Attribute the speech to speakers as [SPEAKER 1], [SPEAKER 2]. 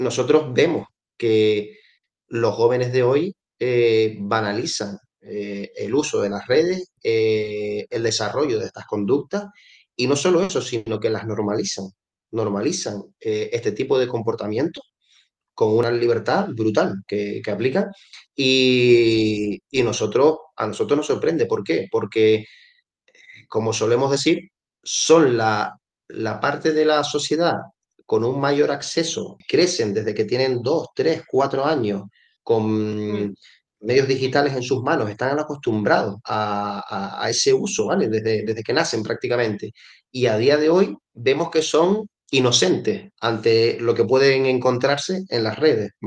[SPEAKER 1] nosotros vemos que los jóvenes de hoy banalizan el uso de las redes, el desarrollo de estas conductas, y no solo eso, sino que las normalizan. Normalizan este tipo de comportamientos con una libertad brutal que aplican y a nosotros nos sorprende. ¿Por qué? Porque, como solemos decir, son la parte de la sociedad con un mayor acceso, crecen desde que tienen 2, 3, 4 años
[SPEAKER 2] Mm.
[SPEAKER 1] con medios digitales en sus manos, están acostumbrados a ese uso, ¿vale? Desde que nacen prácticamente. Y a día de hoy vemos que son inocentes ante lo que pueden encontrarse en las redes.